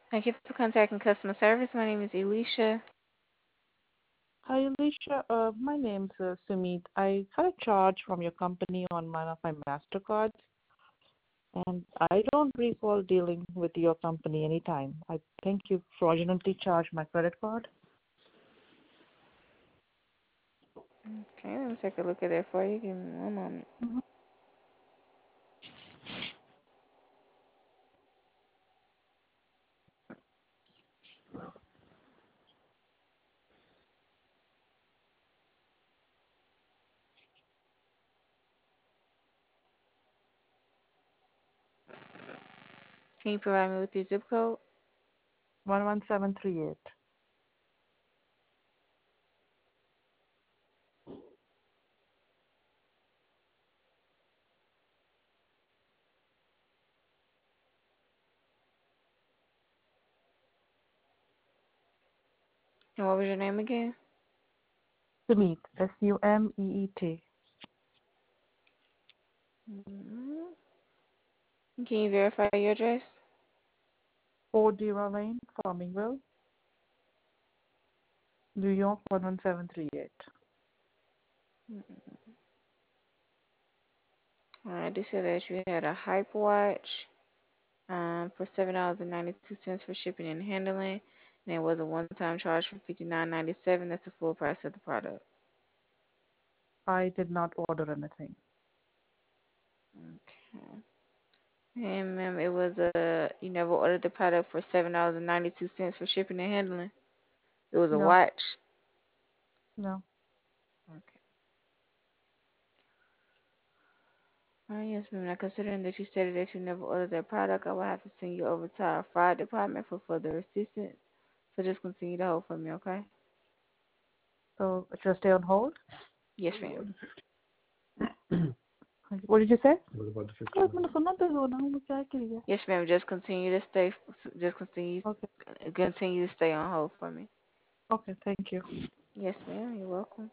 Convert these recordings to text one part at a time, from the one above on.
Thank you for contacting customer service. My name is Elisha. Hi, Alicia. My name's Sumit. I got a charge from your company on one of my MasterCards, and I don't recall dealing with your company anytime. I think you fraudulently charged my credit card. Okay, let me take a look at that for you. Give me one moment. Mhm. Can you provide me with your zip code? 11738. And what was your name again? Sumeet, Sumeet. Mhm. Can you verify your address? 4 Dira Lane, Farmingville, New York 11738. Alright, they said that you had a Hype Watch for $7.92 for shipping and handling, and it was a one-time charge for $59.97. That's the full price of the product. I did not order anything. Okay. And ma'am, it was you never ordered the product for $7.92 for shipping and handling. It was a No, watch. no. Okay. Yes, ma'am. Now, considering that you stated that you never ordered that product, I will have to send you over to our fraud department for further assistance. So just continue to hold for me, okay? So should I stay on hold? Yes, ma'am. What did you say? मैंने सुना तो हो ना वो क्या किया? Yes, ma'am. Just continue to stay. Just Okay, continue to stay on hold for me. okay, thank you. Yes, ma'am. You're welcome.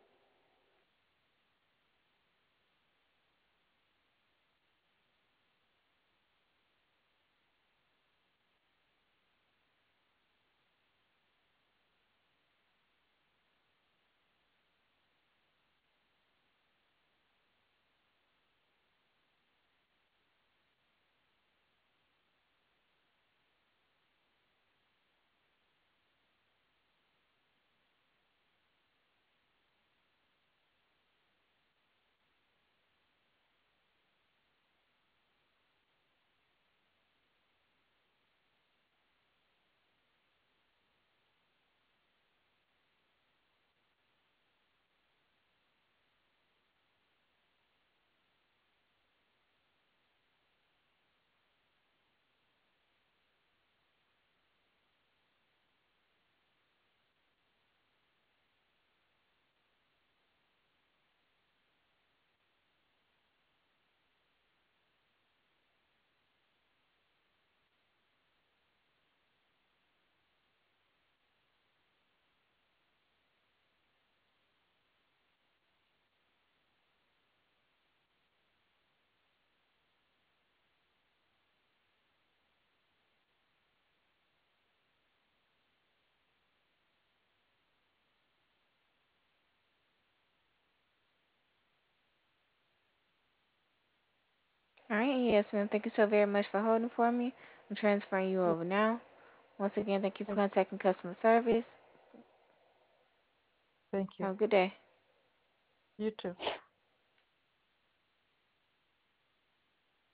All right. Yes, ma'am. Thank you so very much for holding for me. I'm transferring you over now. Once again, thank you for Thank, contacting customer service. thank you. Have a good day. You too.